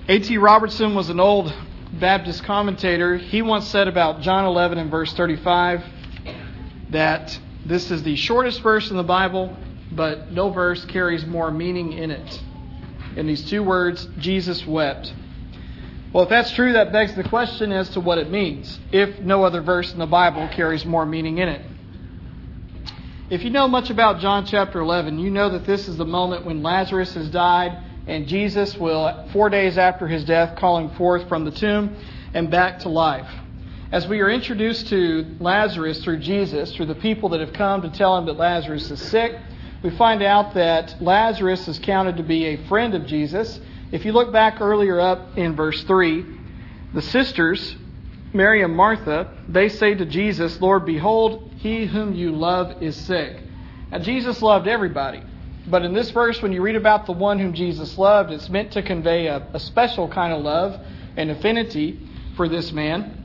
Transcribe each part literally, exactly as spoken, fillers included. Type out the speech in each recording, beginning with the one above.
A T Robertson was an old Baptist commentator. He once said about John eleven and verse thirty-five that this is the shortest verse in the Bible, but no verse carries more meaning in it. In these two words, Jesus wept. Well, if that's true, that begs the question as to what it means, if no other verse in the Bible carries more meaning in it. If you know much about John chapter eleven, you know that this is the moment when Lazarus has died, and Jesus will, four days after his death, call him forth from the tomb and back to life. As we are introduced to Lazarus through Jesus, through the people that have come to tell him that Lazarus is sick, we find out that Lazarus is counted to be a friend of Jesus. If you look back earlier up in verse three, the sisters, Mary and Martha, they say to Jesus, "Lord, behold, he whom you love is sick." Now, Jesus loved everybody. But in this verse, when you read about the one whom Jesus loved, it's meant to convey a, a special kind of love and affinity for this man.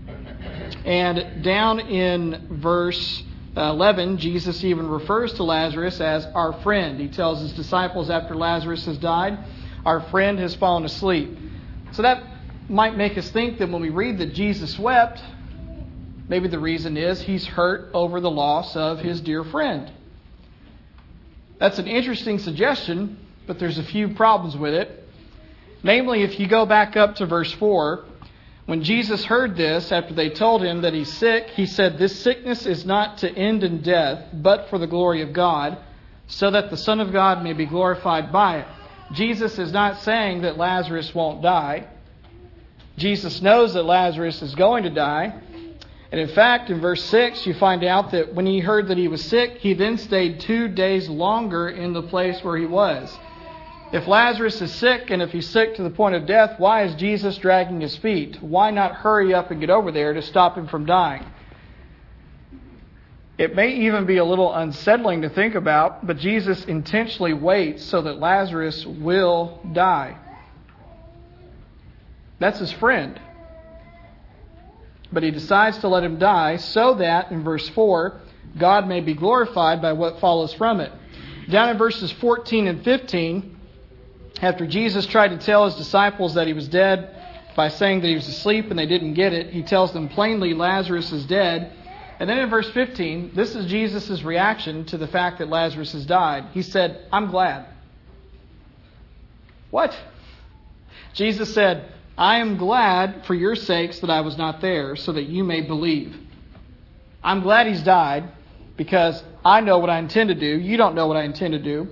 And down in verse eleven, Jesus even refers to Lazarus as our friend. He tells his disciples after Lazarus has died, "Our friend has fallen asleep." So that might make us think that when we read that Jesus wept, maybe the reason is he's hurt over the loss of his dear friend. That's an interesting suggestion, but there's a few problems with it. Namely, if you go back up to verse four, when Jesus heard this, after they told him that he's sick, he said, "This sickness is not to end in death, but for the glory of God, so that the Son of God may be glorified by it." Jesus is not saying that Lazarus won't die. Jesus knows that Lazarus is going to die. And in fact, in verse six, you find out that when he heard that he was sick, he then stayed two days longer in the place where he was. If Lazarus is sick, and if he's sick to the point of death, why is Jesus dragging his feet? Why not hurry up and get over there to stop him from dying? It may even be a little unsettling to think about, but Jesus intentionally waits so that Lazarus will die. That's his friend. But he decides to let him die so that, in verse four, God may be glorified by what follows from it. Down in verses fourteen and fifteen, after Jesus tried to tell his disciples that he was dead by saying that he was asleep and they didn't get it, he tells them plainly Lazarus is dead. And then in verse fifteen, this is Jesus' reaction to the fact that Lazarus has died. He said, "I'm glad." What? Jesus said, "I am glad for your sakes that I was not there, so that you may believe." I'm glad he's died because I know what I intend to do. You don't know what I intend to do.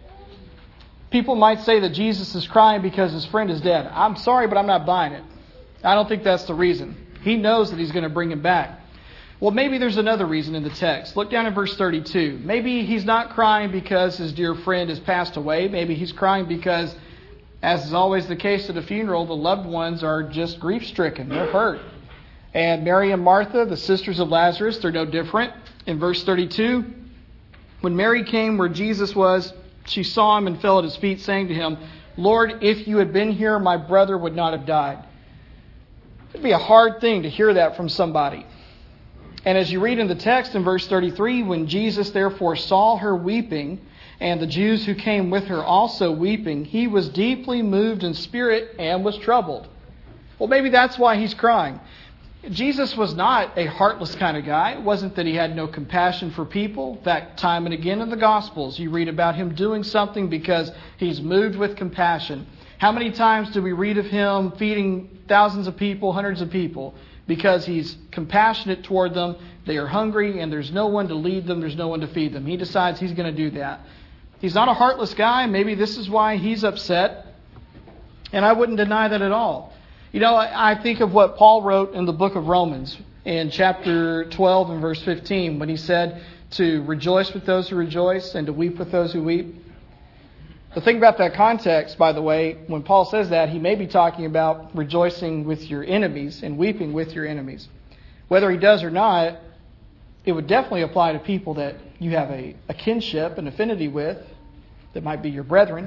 People might say that Jesus is crying because his friend is dead. I'm sorry, but I'm not buying it. I don't think that's the reason. He knows that he's going to bring him back. Well, maybe there's another reason in the text. Look down at verse thirty-two. Maybe he's not crying because his dear friend has passed away. Maybe he's crying because, as is always the case at a funeral, the loved ones are just grief-stricken. They're hurt. And Mary and Martha, the sisters of Lazarus, they're no different. In verse thirty-two, when Mary came where Jesus was, she saw him and fell at his feet, saying to him, "Lord, if you had been here, my brother would not have died." It'd be a hard thing to hear that from somebody. And as you read in the text in verse thirty-three, when Jesus therefore saw her weeping, and the Jews who came with her also weeping, he was deeply moved in spirit and was troubled. Well, maybe that's why he's crying. Jesus was not a heartless kind of guy. It wasn't that he had no compassion for people. In fact, time and again in the Gospels, you read about him doing something because he's moved with compassion. How many times do we read of him feeding thousands of people, hundreds of people? Because he's compassionate toward them. They are hungry and there's no one to lead them. There's no one to feed them. He decides he's going to do that. He's not a heartless guy. Maybe this is why he's upset. And I wouldn't deny that at all. You know, I think of what Paul wrote in the book of Romans in chapter twelve and verse fifteen when he said to rejoice with those who rejoice and to weep with those who weep. The thing about that context, by the way, when Paul says that, he may be talking about rejoicing with your enemies and weeping with your enemies. Whether he does or not, it would definitely apply to people that you have a, a kinship, an affinity with, that might be your brethren.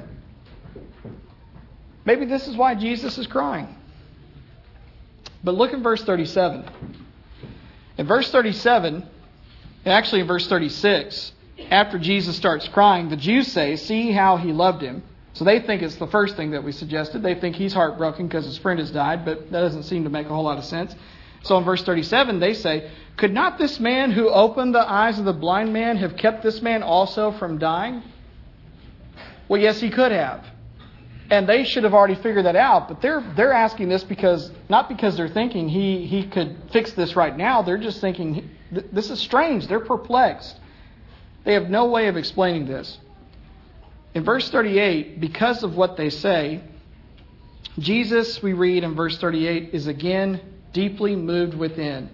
Maybe this is why Jesus is crying. But look at verse thirty-seven. In verse thirty-seven, and actually in verse thirty-six, after Jesus starts crying, the Jews say, "See how he loved him." So they think it's the first thing that we suggested. They think he's heartbroken because his friend has died, but that doesn't seem to make a whole lot of sense. So in verse thirty-seven, they say, could not this man who opened the eyes of the blind man have kept this man also from dying? Well, yes, he could have. And they should have already figured that out. But they're they're asking this because, not because they're thinking he, he could fix this right now. They're just thinking, this is strange. They're perplexed. They have no way of explaining this. In verse thirty-eight, because of what they say, Jesus, we read in verse thirty-eight, is again deeply moved within.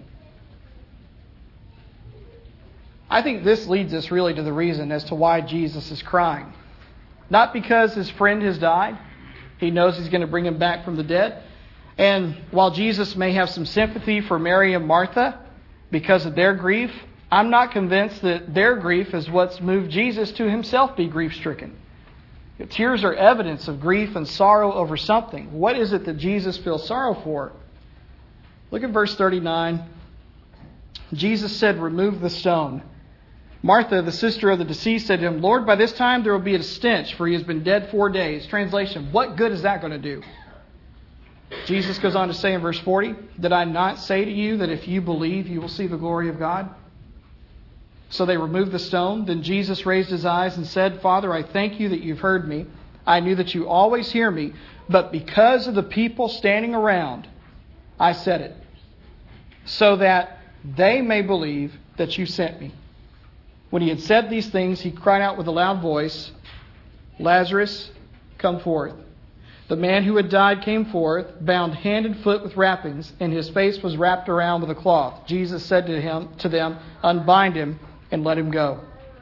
I think this leads us really to the reason as to why Jesus is crying. Not because his friend has died. He knows he's going to bring him back from the dead. And while Jesus may have some sympathy for Mary and Martha because of their grief, I'm not convinced that their grief is what's moved Jesus to himself be grief-stricken. Tears are evidence of grief and sorrow over something. What is it that Jesus feels sorrow for? Look at verse thirty-nine. Jesus said, remove the stone. Martha, the sister of the deceased, said to him, Lord, by this time there will be a stench, for he has been dead four days. Translation, what good is that going to do? Jesus goes on to say in verse forty, did I not say to you that if you believe, you will see the glory of God? So they removed the stone. Then Jesus raised his eyes and said, Father, I thank you that you've heard me. I knew that you always hear me, but because of the people standing around, I said it, so that they may believe that you sent me. When he had said these things, he cried out with a loud voice, Lazarus, come forth. The man who had died came forth, bound hand and foot with wrappings, and his face was wrapped around with a cloth. Jesus said to him, to them, unbind him and let him go.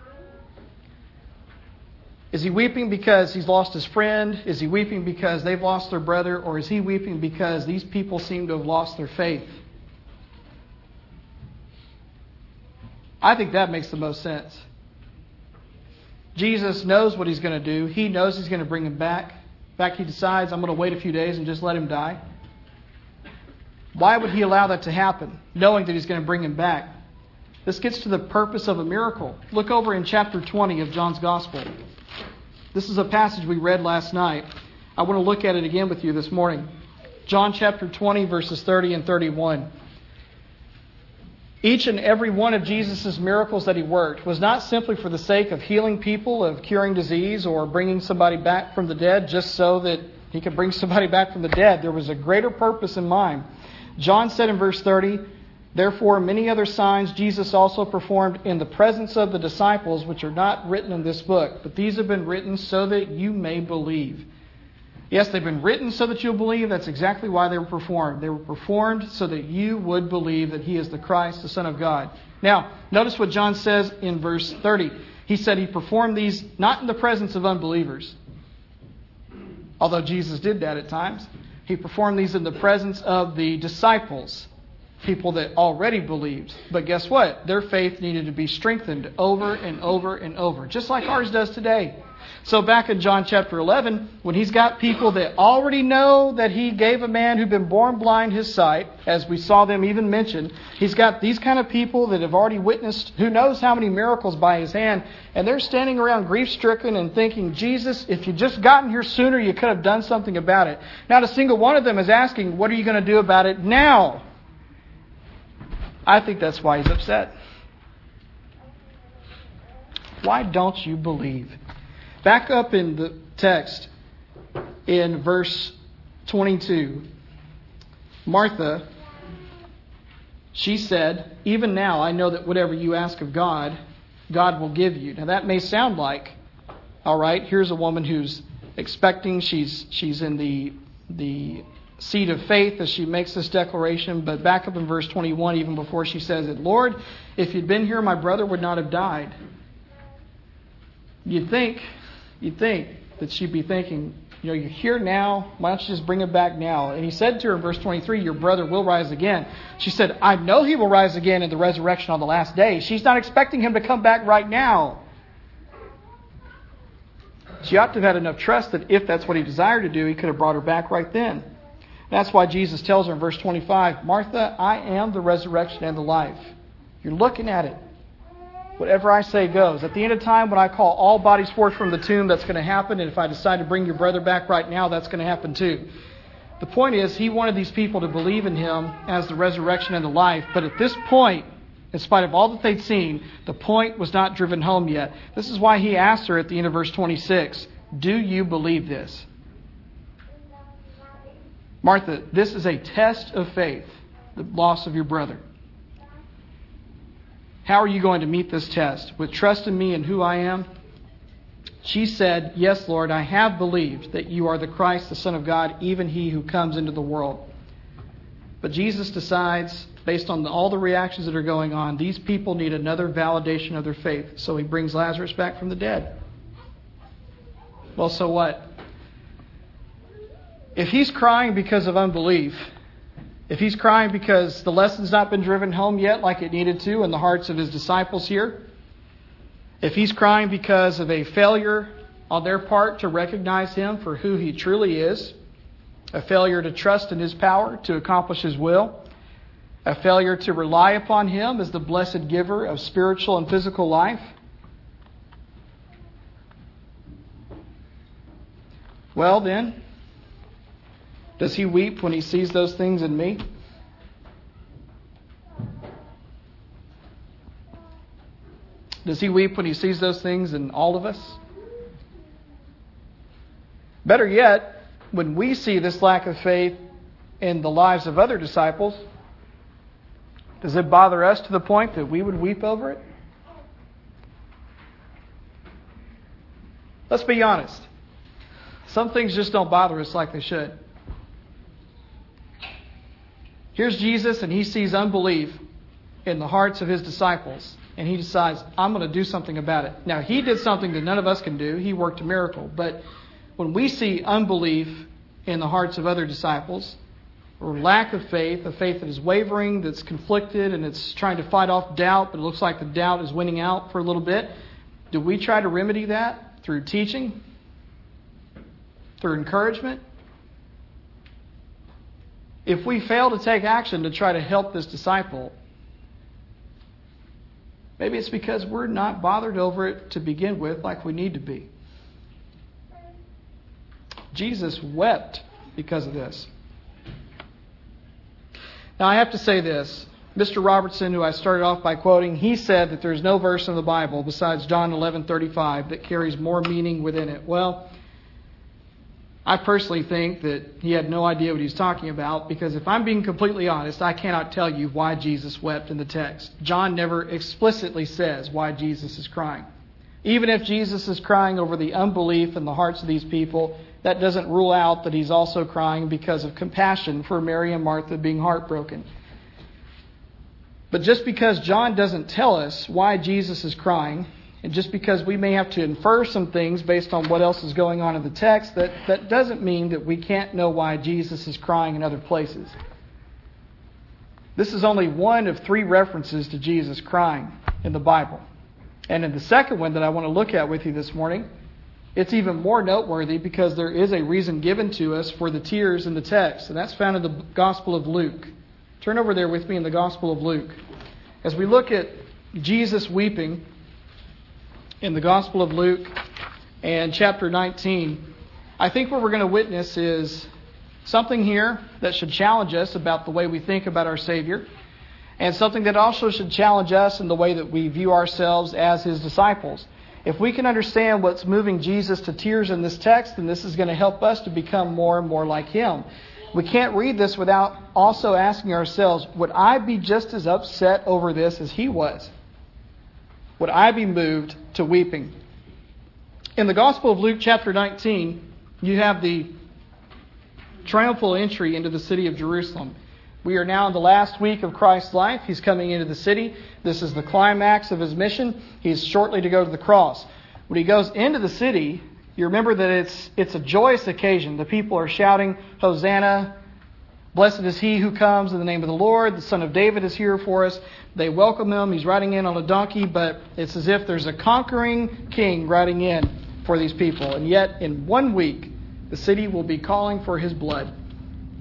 Is he weeping because he's lost his friend? Is he weeping because they've lost their brother? Or is he weeping because these people seem to have lost their faith? I think that makes the most sense. Jesus knows what he's going to do. He knows he's going to bring him back. In fact, he decides, I'm going to wait a few days and just let him die. Why would he allow that to happen, knowing that he's going to bring him back? This gets to the purpose of a miracle. Look over in chapter twenty of John's Gospel. This is a passage we read last night. I want to look at it again with you this morning. John chapter twenty, verses thirty and thirty-one. Each and every one of Jesus' miracles that he worked was not simply for the sake of healing people, of curing disease, or bringing somebody back from the dead just so that he could bring somebody back from the dead. There was a greater purpose in mind. John said in verse thirty, therefore many other signs Jesus also performed in the presence of the disciples, which are not written in this book, but these have been written so that you may believe. Yes, they've been written so that you'll believe. That's exactly why they were performed. They were performed so that you would believe that he is the Christ, the Son of God. Now, notice what John says in verse thirty. He said he performed these not in the presence of unbelievers. Although Jesus did that at times. He performed these in the presence of the disciples, people that already believed. But guess what? Their faith needed to be strengthened over and over and over, just like ours does today. So back in John chapter eleven, when he's got people that already know that he gave a man who'd been born blind his sight, as we saw them even mentioned, he's got these kind of people that have already witnessed who knows how many miracles by his hand, and they're standing around grief-stricken and thinking, Jesus, if you'd just gotten here sooner, you could have done something about it. Not a single one of them is asking, what are you going to do about it now? I think that's why he's upset. Why don't you believe? Back up in the text in verse twenty-two. Martha, she said, even now I know that whatever you ask of God, God will give you. Now that may sound like, all right, here's a woman who's expecting, she's she's in the the seat of faith as she makes this declaration. But back up in verse twenty-one, even before she says it, Lord, if you'd been here, my brother would not have died. You'd think, you'd think that she'd be thinking, you know, you're here now, why don't you just bring him back now? And he said to her in verse twenty-three, your brother will rise again. She said, I know he will rise again in the resurrection on the last day. She's not expecting him to come back right now. She ought to have had enough trust that if that's what he desired to do, he could have brought her back right then. That's why Jesus tells her in verse twenty-five, Martha, I am the resurrection and the life. You're looking at it. Whatever I say goes. At the end of time, when I call all bodies forth from the tomb, that's going to happen. And if I decide to bring your brother back right now, that's going to happen too. The point is, he wanted these people to believe in him as the resurrection and the life. But at this point, in spite of all that they'd seen, the point was not driven home yet. This is why he asked her at the end of verse twenty-six, do you believe this? Martha, this is a test of faith, the loss of your brother. How are you going to meet this test? With trust in me and who I am? She said, yes, Lord, I have believed that you are the Christ, the Son of God, even he who comes into the world. But Jesus decides, based on all the reactions that are going on, these people need another validation of their faith. So he brings Lazarus back from the dead. Well, so what? If he's crying because of unbelief, if he's crying because the lesson's not been driven home yet like it needed to in the hearts of his disciples here, if he's crying because of a failure on their part to recognize him for who he truly is, a failure to trust in his power to accomplish his will, a failure to rely upon him as the blessed giver of spiritual and physical life, well then, does he weep when he sees those things in me? Does he weep when he sees those things in all of us? Better yet, when we see this lack of faith in the lives of other disciples, does it bother us to the point that we would weep over it? Let's be honest. Some things just don't bother us like they should. Here's Jesus, and he sees unbelief in the hearts of his disciples. And he decides, I'm going to do something about it. Now, he did something that none of us can do. He worked a miracle. But when we see unbelief in the hearts of other disciples, or lack of faith, a faith that is wavering, that's conflicted, and it's trying to fight off doubt, but it looks like the doubt is winning out for a little bit, do we try to remedy that through teaching? Through encouragement? If we fail to take action to try to help this disciple, maybe it's because we're not bothered over it to begin with like we need to be. Jesus wept because of this. Now I have to say this. Mister Robertson, who I started off by quoting, he said that there's no verse in the Bible besides John eleven thirty-five that carries more meaning within it. Well, I personally think that he had no idea what he was talking about, because if I'm being completely honest, I cannot tell you why Jesus wept in the text. John never explicitly says why Jesus is crying. Even if Jesus is crying over the unbelief in the hearts of these people, that doesn't rule out that he's also crying because of compassion for Mary and Martha being heartbroken. But just because John doesn't tell us why Jesus is crying, and just because we may have to infer some things based on what else is going on in the text, that, that doesn't mean that we can't know why Jesus is crying in other places. This is only one of three references to Jesus crying in the Bible. And in the second one that I want to look at with you this morning, it's even more noteworthy because there is a reason given to us for the tears in the text, and that's found in the Gospel of Luke. Turn over there with me in the Gospel of Luke. As we look at Jesus weeping in the Gospel of Luke and chapter nineteen, I think what we're going to witness is something here that should challenge us about the way we think about our Savior, and something that also should challenge us in the way that we view ourselves as His disciples. If we can understand what's moving Jesus to tears in this text, then this is going to help us to become more and more like Him. We can't read this without also asking ourselves, would I be just as upset over this as He was? Would I be moved to weeping? In the Gospel of Luke chapter nineteen, you have the triumphal entry into the city of Jerusalem. We are now in the last week of Christ's life. He's coming into the city. This is the climax of His mission. He's shortly to go to the cross. When He goes into the city, you remember that it's it's a joyous occasion. The people are shouting, Hosanna, blessed is He who comes in the name of the Lord. The Son of David is here for us. They welcome Him. He's riding in on a donkey, but it's as if there's a conquering king riding in for these people. And yet, in one week, the city will be calling for His blood.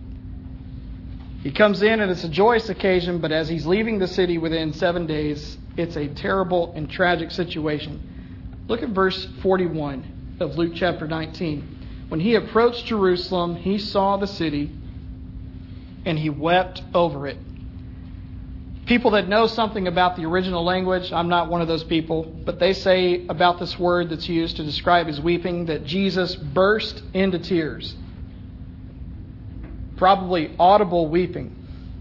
He comes in and it's a joyous occasion, but as He's leaving the city within seven days, It's a terrible and tragic situation. Look at verse forty-one of Luke chapter nineteen. When he approached Jerusalem, he saw the city, and he wept over it. People that know something about the original language, I'm not one of those people, but they say about this word that's used to describe his weeping that Jesus burst into tears. Probably audible weeping.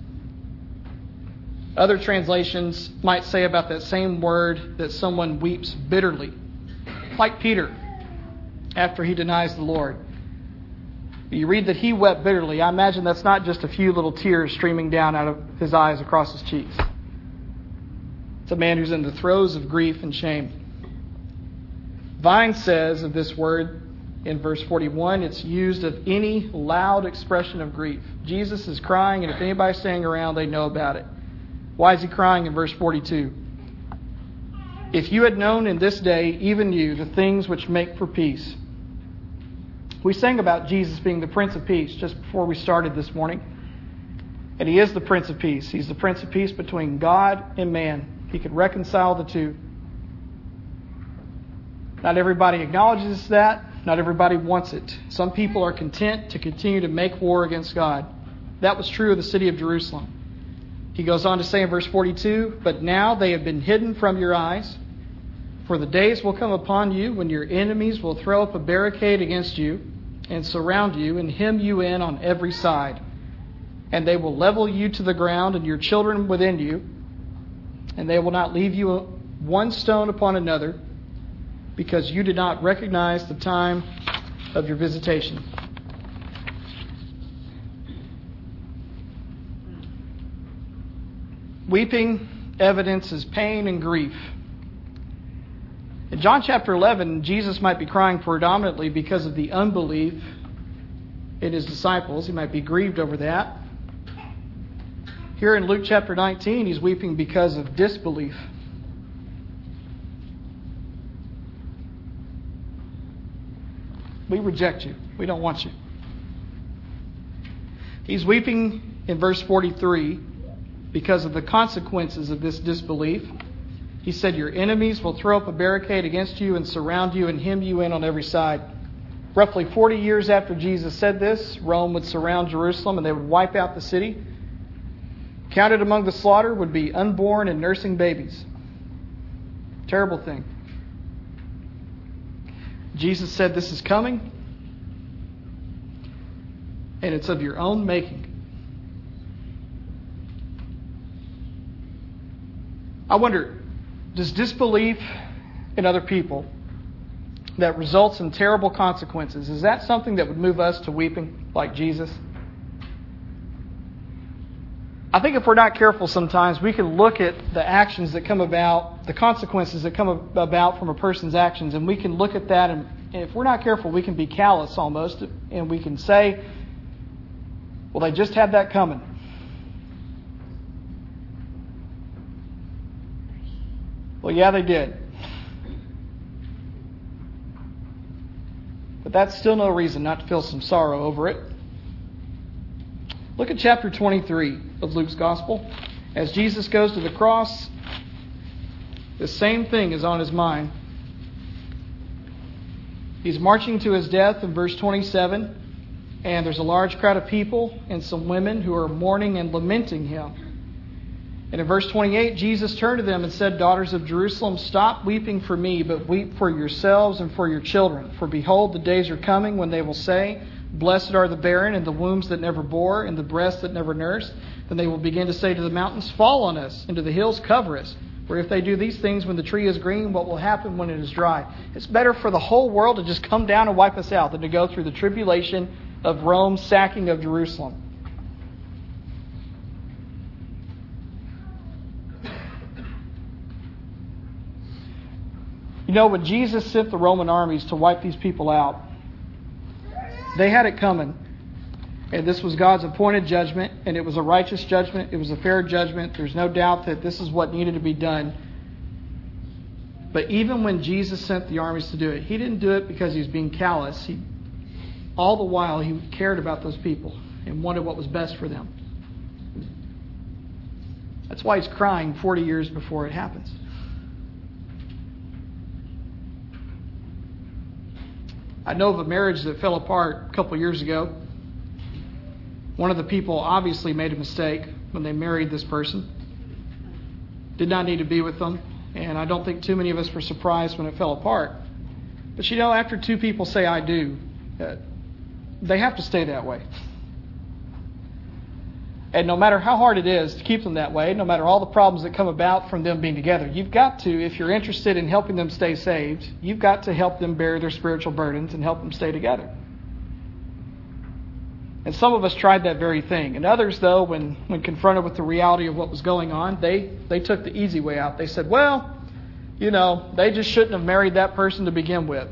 Other translations might say about that same word that someone weeps bitterly, like Peter after he denies the Lord. You read that he wept bitterly. I imagine that's not just a few little tears streaming down out of his eyes across his cheeks. It's a man who's in the throes of grief and shame. Vine says of this word in verse forty-one, it's used of any loud expression of grief. Jesus is crying, and if anybody's staying around, they know about it. Why is he crying in verse forty-two? If you had known in this day, even you, the things which make for peace. We sang about Jesus being the Prince of Peace just before we started this morning. And he is the Prince of Peace. He's the Prince of Peace between God and man. He could reconcile the two. Not everybody acknowledges that. Not everybody wants it. Some people are content to continue to make war against God. That was true of the city of Jerusalem. He goes on to say in verse forty-two, but now they have been hidden from your eyes. For the days will come upon you when your enemies will throw up a barricade against you and surround you and hem you in on every side. And they will level you to the ground and your children within you. And they will not leave you one stone upon another, because you did not recognize the time of your visitation. Weeping evidences pain and grief. In John chapter eleven, Jesus might be crying predominantly because of the unbelief in his disciples. He might be grieved over that. Here in Luke chapter nineteen, he's weeping because of disbelief. We reject you. We don't want you. He's weeping in verse forty-three because of the consequences of this disbelief. He said, your enemies will throw up a barricade against you and surround you and hem you in on every side. Roughly forty years after Jesus said this, Rome would surround Jerusalem and they would wipe out the city. Counted among the slaughter would be unborn and nursing babies. Terrible thing. Jesus said this is coming, and it's of your own making. I wonder, does disbelief in other people that results in terrible consequences, is that something that would move us to weeping like Jesus? I think if we're not careful sometimes, we can look at the actions that come about, the consequences that come about from a person's actions, and we can look at that, and if we're not careful, we can be callous almost, and we can say, well, they just had that coming. Well, yeah, they did. But that's still no reason not to feel some sorrow over it. Look at chapter twenty-three of Luke's Gospel. As Jesus goes to the cross, the same thing is on his mind. He's marching to his death in verse twenty-seven, and there's a large crowd of people and some women who are mourning and lamenting him. And in verse twenty-eight, Jesus turned to them and said, daughters of Jerusalem, stop weeping for me, but weep for yourselves and for your children. For behold, the days are coming when they will say, blessed are the barren and the wombs that never bore and the breasts that never nursed. Then they will begin to say to the mountains, fall on us, and to the hills cover us. For if they do these things when the tree is green, what will happen when it is dry? It's better for the whole world to just come down and wipe us out than to go through the tribulation of Rome's sacking of Jerusalem. You know, when Jesus sent the Roman armies to wipe these people out, they had it coming. And this was God's appointed judgment, and it was a righteous judgment. It was a fair judgment. There's no doubt that this is what needed to be done. But even when Jesus sent the armies to do it, he didn't do it because he was being callous. He, all the while, he cared about those people and wanted what was best for them. That's why he's crying forty years before it happens. I know of a marriage that fell apart a couple years ago. One of the people obviously made a mistake when they married this person. Did not need to be with them. And I don't think too many of us were surprised when it fell apart. But you know, after two people say I do, uh, they have to stay that way. And no matter how hard it is to keep them that way, no matter all the problems that come about from them being together, you've got to, if you're interested in helping them stay saved, you've got to help them bear their spiritual burdens and help them stay together. And some of us tried that very thing. And others, though, when, when confronted with the reality of what was going on, they, they took the easy way out. They said, well, you know, they just shouldn't have married that person to begin with.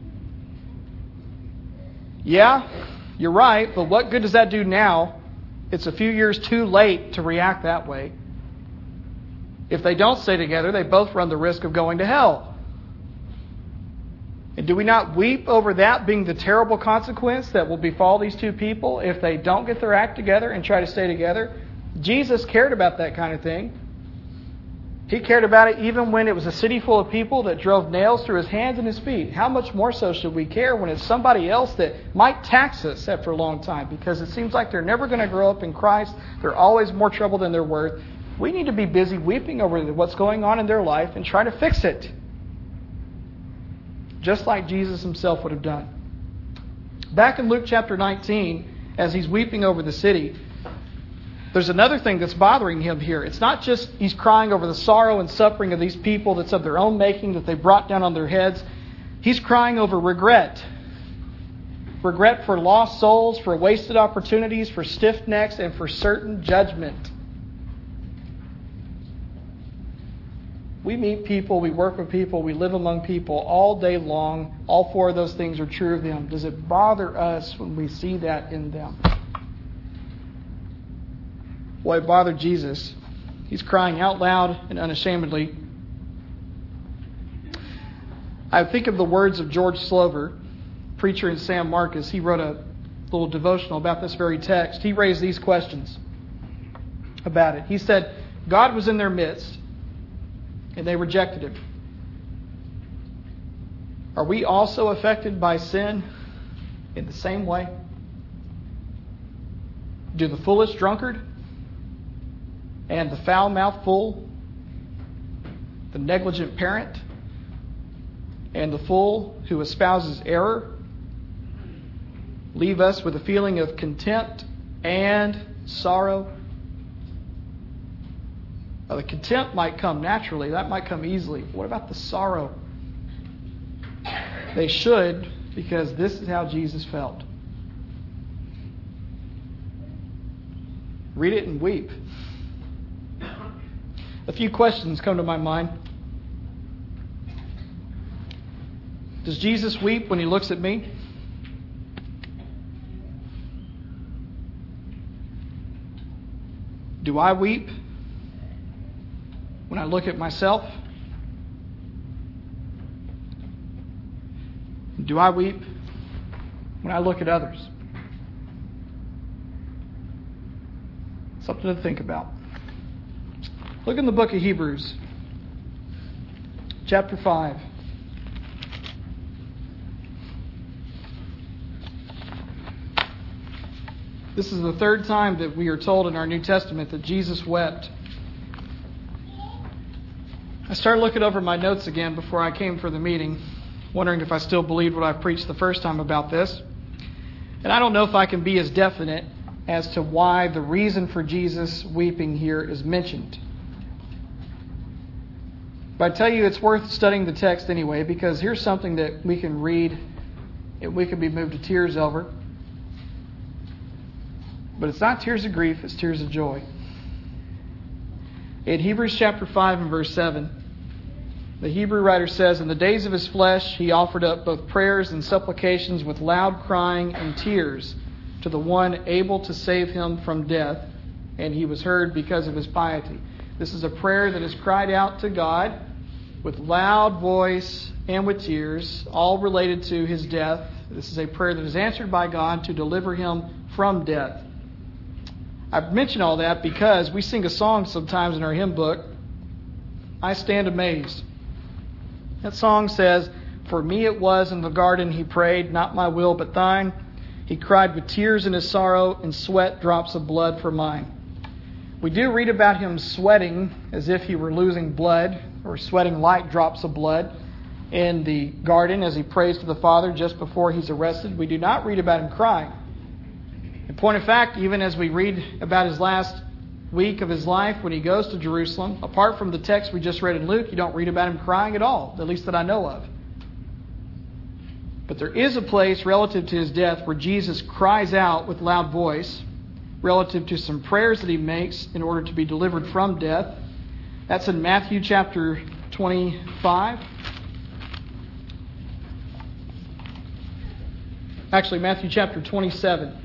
Yeah, you're right, but what good does that do now? It's a few years too late to react that way. If they don't stay together, they both run the risk of going to hell. And do we not weep over that being the terrible consequence that will befall these two people if they don't get their act together and try to stay together? Jesus cared about that kind of thing. He cared about it even when it was a city full of people that drove nails through his hands and his feet. How much more so should we care when it's somebody else that might tax us after a long time because it seems like they're never going to grow up in Christ. They're always more trouble than they're worth. We need to be busy weeping over what's going on in their life and try to fix it. Just like Jesus himself would have done. Back in Luke chapter nineteen, as he's weeping over the city, there's another thing that's bothering him here. It's not just he's crying over the sorrow and suffering of these people that's of their own making, that they brought down on their heads. He's crying over regret. Regret for lost souls, for wasted opportunities, for stiff necks, and for certain judgment. We meet people, we work with people, we live among people all day long. All four of those things are true of them. Does it bother us when we see that in them? Well, it bothered Jesus. He's crying out loud and unashamedly. I think of the words of George Slover, preacher in San Marcos. He wrote a little devotional about this very text. He raised these questions about it. He said, God was in their midst, and they rejected him. Are we also affected by sin in the same way? Do the foolish drunkard and the foul-mouthed fool, the negligent parent, and the fool who espouses error leave us with a feeling of contempt and sorrow? Well, the contempt might come naturally. That might come easily. What about the sorrow? They should, because this is how Jesus felt. Read it and weep. A few questions come to my mind. Does Jesus weep when he looks at me? Do I weep when I look at myself? Do I weep when I look at others? Something to think about. Look in the book of Hebrews, chapter five. This is the third time that we are told in our New Testament that Jesus wept. I started looking over my notes again before I came for the meeting, wondering if I still believed what I preached the first time about this. And I don't know if I can be as definite as to why the reason for Jesus weeping here is mentioned. But I tell you, it's worth studying the text anyway, because here's something that we can read and we can be moved to tears over. But it's not tears of grief, it's tears of joy. In Hebrews chapter five and verse seven, the Hebrew writer says, in the days of his flesh he offered up both prayers and supplications with loud crying and tears to the one able to save him from death, and he was heard because of his piety. This is a prayer that is cried out to God with loud voice and with tears, all related to his death. This is a prayer that is answered by God to deliver him from death. I've mentioned all that because we sing a song sometimes in our hymn book, I Stand Amazed. That song says, For me it was in the garden he prayed, not my will but thine. He cried with tears in his sorrow, and sweat drops of blood for mine. We do read about him sweating as if he were losing blood, or sweating light drops of blood in the garden as he prays to the Father just before he's arrested. We do not read about him crying. In point of fact, even as we read about his last week of his life when he goes to Jerusalem, apart from the text we just read in Luke, you don't read about him crying at all, at least that I know of. But there is a place relative to his death where Jesus cries out with loud voice relative to some prayers that he makes in order to be delivered from death. That's in Matthew chapter twenty-five. Actually, Matthew chapter twenty-seven.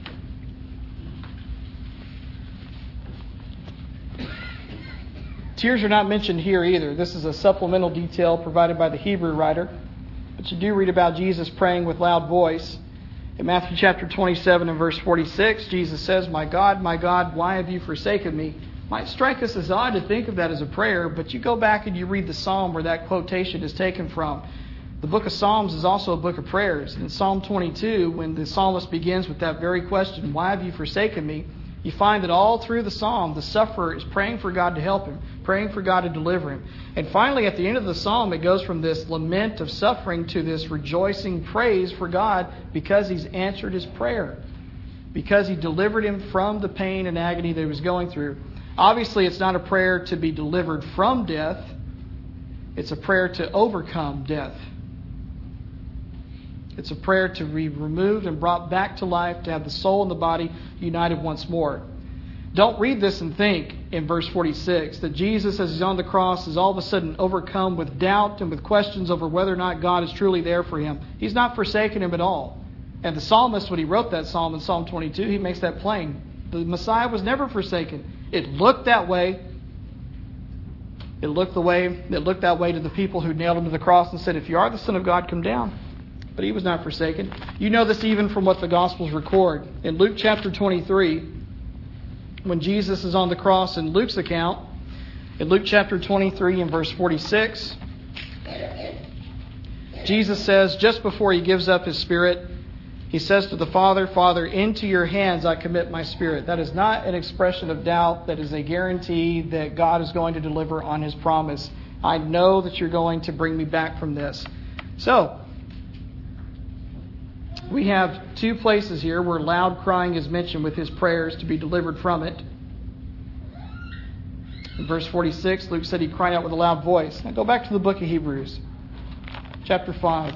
Tears are not mentioned here either. This is a supplemental detail provided by the Hebrew writer. But you do read about Jesus praying with loud voice. In Matthew chapter twenty-seven and verse forty-six, Jesus says, "My God, my God, why have you forsaken me?" Might strike us as odd to think of that as a prayer, but you go back and you read the psalm where that quotation is taken from. The book of Psalms is also a book of prayers. In Psalm twenty-two, when the psalmist begins with that very question, "Why have you forsaken me?" you find that all through the psalm, the sufferer is praying for God to help him, praying for God to deliver him. And finally, at the end of the psalm, it goes from this lament of suffering to this rejoicing praise for God because he's answered his prayer, because he delivered him from the pain and agony that he was going through. Obviously, it's not a prayer to be delivered from death. It's a prayer to overcome death. It's a prayer to be removed and brought back to life, to have the soul and the body united once more. Don't read this and think in verse forty-six that Jesus, as he's on the cross, is all of a sudden overcome with doubt and with questions over whether or not God is truly there for him. He's not forsaken him at all. And the psalmist, when he wrote that psalm in Psalm twenty-two, he makes that plain. The Messiah was never forsaken. It looked that way. It looked the way. It looked that way to the people who nailed him to the cross and said, "If you are the Son of God, come down." But he was not forsaken. You know this even from what the Gospels record. In Luke chapter twenty-three, when Jesus is on the cross in Luke's account, in Luke chapter twenty-three and verse forty-six, Jesus says, just before he gives up his spirit, he says to the Father, "Father, into your hands I commit my spirit." That is not an expression of doubt. That is a guarantee that God is going to deliver on his promise. I know that you're going to bring me back from this. So, we have two places here where loud crying is mentioned with his prayers to be delivered from it. In verse forty-six, Luke said he cried out with a loud voice. Now go back to the book of Hebrews, chapter five.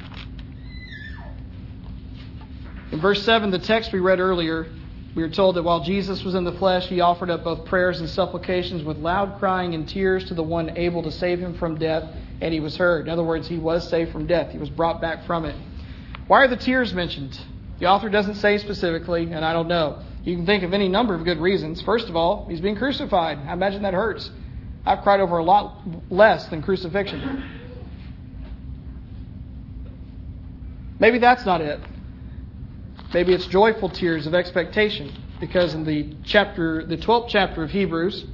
In verse seven, the text we read earlier, we are told that while Jesus was in the flesh, he offered up both prayers and supplications with loud crying and tears to the one able to save him from death, and he was heard. In other words, he was saved from death. He was brought back from it. Why are the tears mentioned? The author doesn't say specifically, and I don't know. You can think of any number of good reasons. First of all, he's being crucified. I imagine that hurts. I've cried over a lot less than crucifixion. Maybe that's not it. Maybe it's joyful tears of expectation, because in the chapter, the twelfth chapter of Hebrews,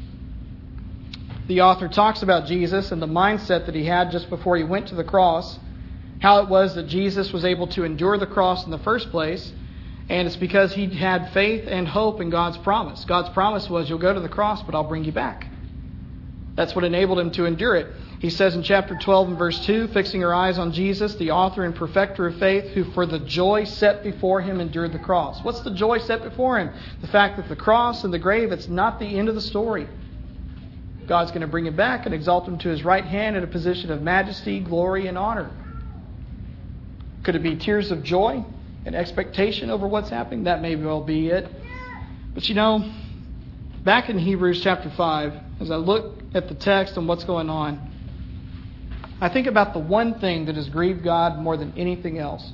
the author talks about Jesus and the mindset that he had just before he went to the cross, how it was that Jesus was able to endure the cross in the first place, and it's because he had faith and hope in God's promise. God's promise was, "You'll go to the cross, but I'll bring you back." That's what enabled him to endure it. He says in chapter twelve and verse two, fixing our eyes on Jesus, the author and perfecter of faith, who for the joy set before him endured the cross. What's the joy set before him? The fact that the cross and the grave, it's not the end of the story. God's going to bring him back and exalt him to his right hand in a position of majesty, glory, and honor. Could it be tears of joy and expectation over what's happening? That may well be it. But you know, back in Hebrews chapter five, as I look at the text and what's going on, I think about the one thing that has grieved God more than anything else.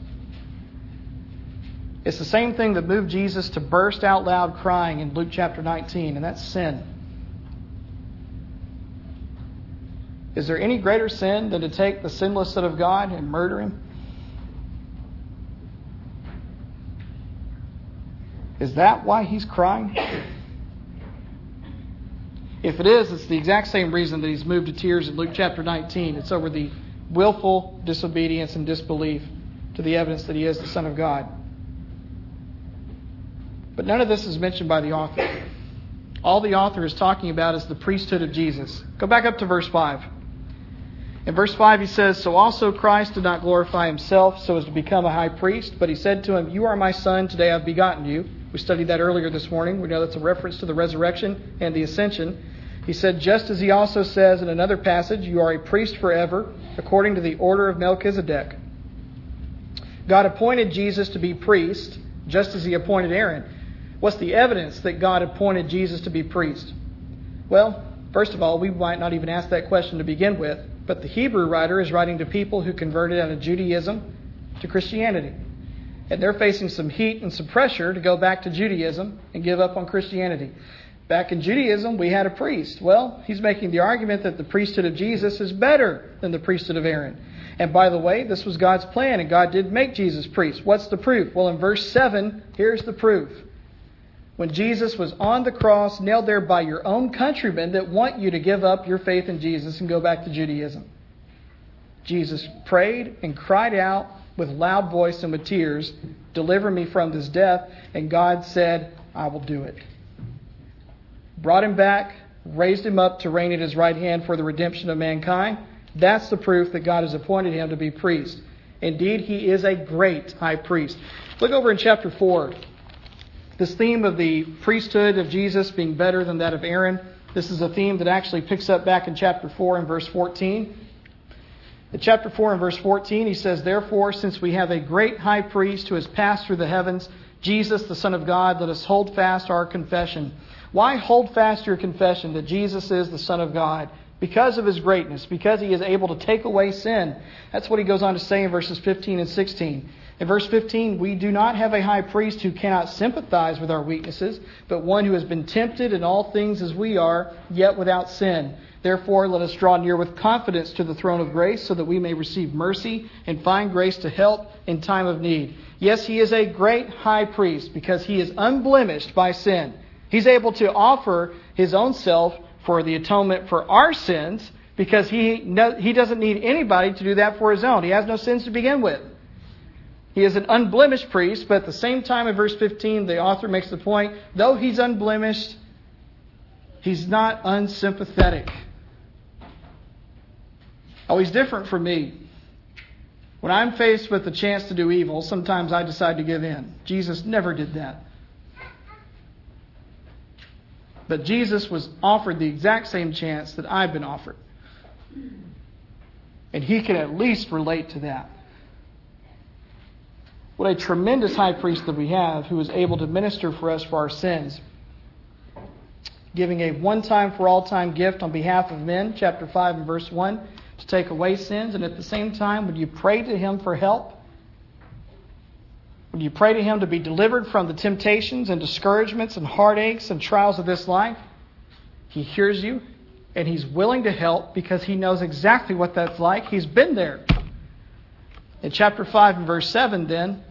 It's the same thing that moved Jesus to burst out loud crying in Luke chapter nineteen, and that's sin. Is there any greater sin than to take the sinless Son of God and murder him? Is that why he's crying? If it is, it's the exact same reason that he's moved to tears in Luke chapter nineteen. It's over the willful disobedience and disbelief to the evidence that he is the Son of God. But none of this is mentioned by the author. All the author is talking about is the priesthood of Jesus. Go back up to verse five. In verse five he says, "So also Christ did not glorify himself so as to become a high priest, but he said to him, 'You are my son, today I have begotten you.'" We studied that earlier this morning. We know that's a reference to the resurrection and the ascension. He said, just as he also says in another passage, "You are a priest forever, according to the order of Melchizedek." God appointed Jesus to be priest, just as he appointed Aaron. What's the evidence that God appointed Jesus to be priest? Well, first of all, we might not even ask that question to begin with, but the Hebrew writer is writing to people who converted out of Judaism to Christianity. And they're facing some heat and some pressure to go back to Judaism and give up on Christianity. Back in Judaism, we had a priest. Well, he's making the argument that the priesthood of Jesus is better than the priesthood of Aaron. And by the way, this was God's plan, and God did make Jesus priest. What's the proof? Well, in verse seven, here's the proof. When Jesus was on the cross, nailed there by your own countrymen that want you to give up your faith in Jesus and go back to Judaism. Jesus prayed and cried out with loud voice and with tears, "Deliver me from this death." And God said, "I will do it." Brought him back, raised him up to reign at his right hand for the redemption of mankind. That's the proof that God has appointed him to be priest. Indeed, he is a great high priest. Look over in chapter four. This theme of the priesthood of Jesus being better than that of Aaron, this is a theme that actually picks up back in chapter four and verse fourteen. In chapter four and verse fourteen, he says, "Therefore, since we have a great high priest who has passed through the heavens, Jesus, the Son of God, let us hold fast our confession." Why hold fast your confession that Jesus is the Son of God? Because of his greatness, because he is able to take away sin. That's what he goes on to say in verses fifteen and sixteen. In verse fifteen, "We do not have a high priest who cannot sympathize with our weaknesses, but one who has been tempted in all things as we are, yet without sin. Therefore, let us draw near with confidence to the throne of grace, so that we may receive mercy and find grace to help in time of need." Yes, he is a great high priest because he is unblemished by sin. He's able to offer his own self for the atonement for our sins because he no, he doesn't need anybody to do that for his own. He has no sins to begin with. He is an unblemished priest, but at the same time in verse fifteen, the author makes the point, though he's unblemished, he's not unsympathetic. Oh, he's different from me. When I'm faced with the chance to do evil, sometimes I decide to give in. Jesus never did that. But Jesus was offered the exact same chance that I've been offered. And he can at least relate to that. What a tremendous high priest that we have who is able to minister for us for our sins. Giving a one-time for all-time gift on behalf of men, chapter five and verse one, to take away sins. And at the same time, would you pray to him for help? Would you pray to him to be delivered from the temptations and discouragements and heartaches and trials of this life? He hears you, and he's willing to help because he knows exactly what that's like. He's been there. In chapter five and verse seven, then,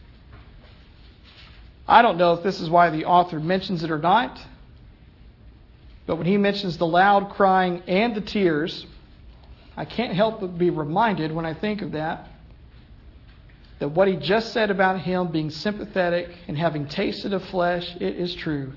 I don't know if this is why the author mentions it or not, but when he mentions the loud crying and the tears, I can't help but be reminded when I think of that, that what he just said about him being sympathetic and having tasted of flesh, it is true.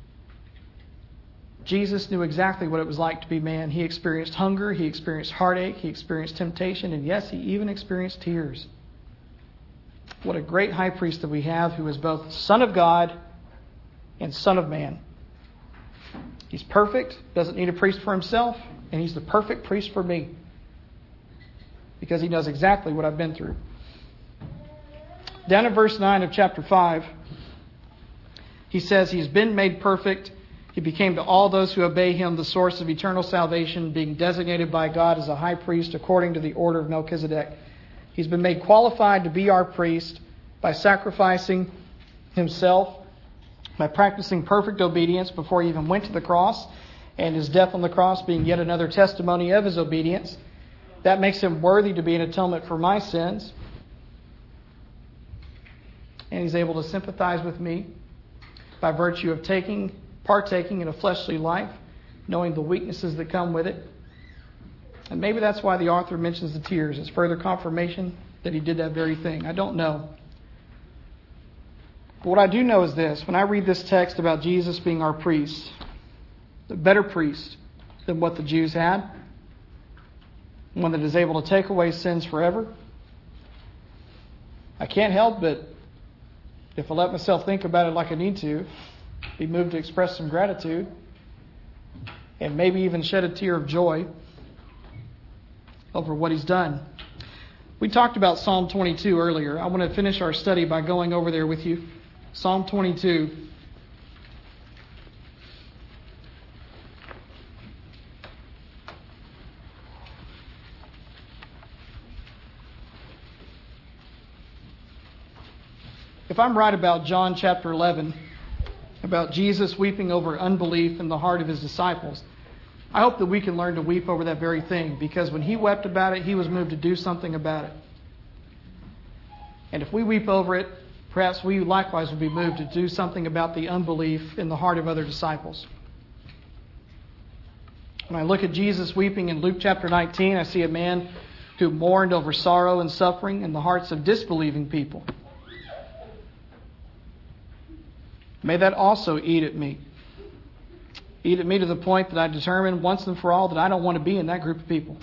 Jesus knew exactly what it was like to be man. He experienced hunger, he experienced heartache, he experienced temptation, and yes, he even experienced tears. What a great high priest that we have who is both Son of God and Son of Man. He's perfect, doesn't need a priest for himself, and he's the perfect priest for me because he knows exactly what I've been through. Down in verse nine of chapter five, he says he's been made perfect. He became to all those who obey him the source of eternal salvation, being designated by God as a high priest according to the order of Melchizedek. He's been made qualified to be our priest by sacrificing himself, by practicing perfect obedience before he even went to the cross, and his death on the cross being yet another testimony of his obedience. That makes him worthy to be an atonement for my sins. And he's able to sympathize with me by virtue of taking, partaking in a fleshly life, knowing the weaknesses that come with it. And maybe that's why the author mentions the tears. It's further confirmation that he did that very thing. I don't know. But what I do know is this. When I read this text about Jesus being our priest, the better priest than what the Jews had, one that is able to take away sins forever, I can't help but, if I let myself think about it like I need to, be moved to express some gratitude and maybe even shed a tear of joy over what he's done. We talked about Psalm twenty-two earlier. I want to finish our study by going over there with you. Psalm twenty-two. If I'm right about John chapter eleven, about Jesus weeping over unbelief in the heart of his disciples, I hope that we can learn to weep over that very thing, because when he wept about it, he was moved to do something about it. And if we weep over it, perhaps we likewise will be moved to do something about the unbelief in the heart of other disciples. When I look at Jesus weeping in Luke chapter nineteen, I see a man who mourned over sorrow and suffering in the hearts of disbelieving people. May that also eat at me. Eat at me to the point that I determine once and for all that I don't want to be in that group of people.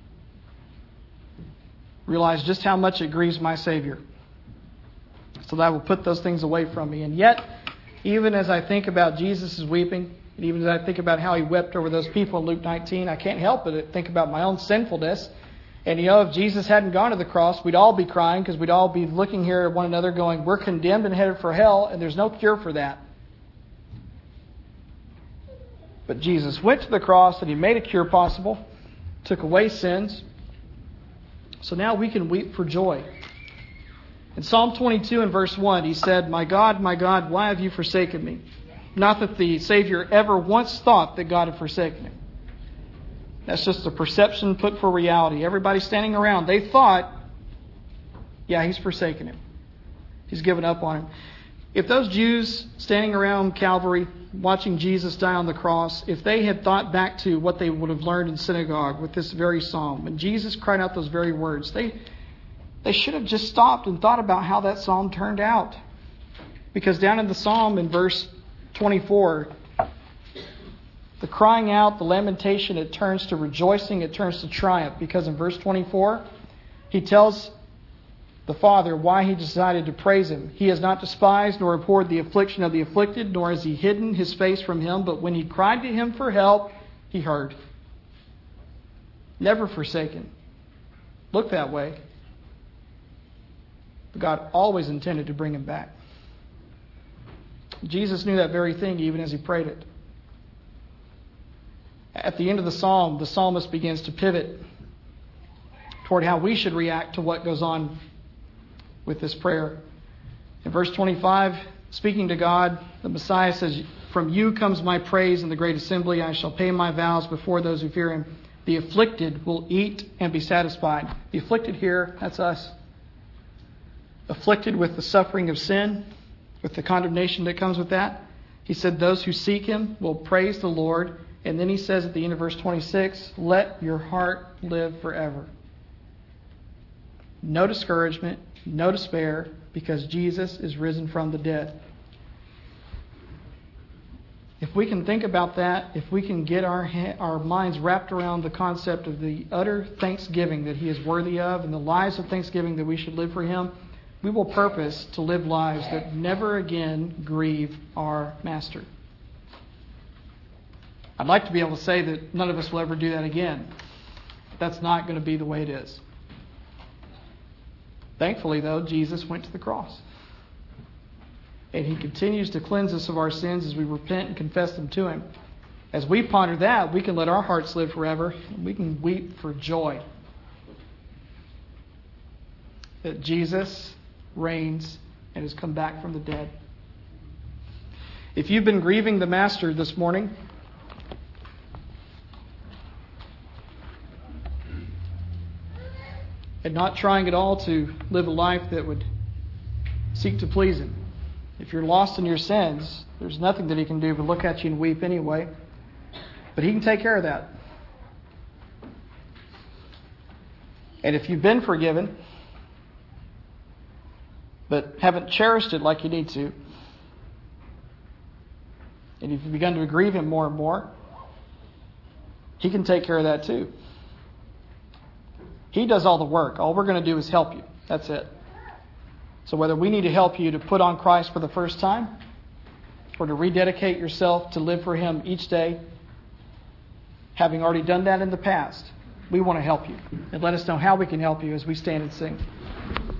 Realize just how much it grieves my Savior, so that I will put those things away from me. And yet, even as I think about Jesus' weeping, and even as I think about how he wept over those people in Luke nineteen, I can't help but think about my own sinfulness. And you know, if Jesus hadn't gone to the cross, we'd all be crying, because we'd all be looking here at one another going, we're condemned and headed for hell, and there's no cure for that. But Jesus went to the cross and he made a cure possible, took away sins. So now we can weep for joy. In Psalm twenty-two and verse one, he said, "My God, my God, why have you forsaken me?" Not that the Savior ever once thought that God had forsaken him. That's just a perception put for reality. Everybody standing around, they thought, yeah, he's forsaken him. He's given up on him. If those Jews standing around Calvary, watching Jesus die on the cross, if they had thought back to what they would have learned in synagogue with this very psalm, when Jesus cried out those very words, they, they should have just stopped and thought about how that psalm turned out. Because down in the psalm in verse twenty-four, the crying out, the lamentation, it turns to rejoicing, it turns to triumph. Because in verse twenty-four, he tells the Father why he decided to praise him. He has not despised nor abhorred the affliction of the afflicted, nor has he hidden his face from him. But when he cried to him for help, he heard. Never forsaken. Look that way. But God always intended to bring him back. Jesus knew that very thing even as he prayed it. At the end of the psalm, the psalmist begins to pivot toward how we should react to what goes on with this prayer. In verse twenty-five, speaking to God, the Messiah says, "From you comes my praise in the great assembly. I shall pay my vows before those who fear him. The afflicted will eat and be satisfied." The afflicted here, that's us. Afflicted with the suffering of sin, with the condemnation that comes with that. He said, those who seek him will praise the Lord. And then he says at the end of verse twenty-six, "Let your heart live forever." No discouragement, no despair, because Jesus is risen from the dead. If we can think about that, if we can get our our minds wrapped around the concept of the utter thanksgiving that he is worthy of and the lives of thanksgiving that we should live for him, we will purpose to live lives that never again grieve our Master. I'd like to be able to say that none of us will ever do that again. But that's not going to be the way it is. Thankfully, though, Jesus went to the cross. And he continues to cleanse us of our sins as we repent and confess them to him. As we ponder that, we can let our hearts live forever. And we can weep for joy that Jesus reigns and has come back from the dead. If you've been grieving the Master this morning, and not trying at all to live a life that would seek to please him, if you're lost in your sins, there's nothing that he can do but look at you and weep anyway. But he can take care of that. And if you've been forgiven, but haven't cherished it like you need to, and you've begun to grieve Him more and more, He can take care of that too. He does all the work. All we're going to do is help you. That's it. So whether we need to help you to put on Christ for the first time, or to rededicate yourself to live for Him each day, having already done that in the past, we want to help you. And let us know how we can help you as we stand and sing.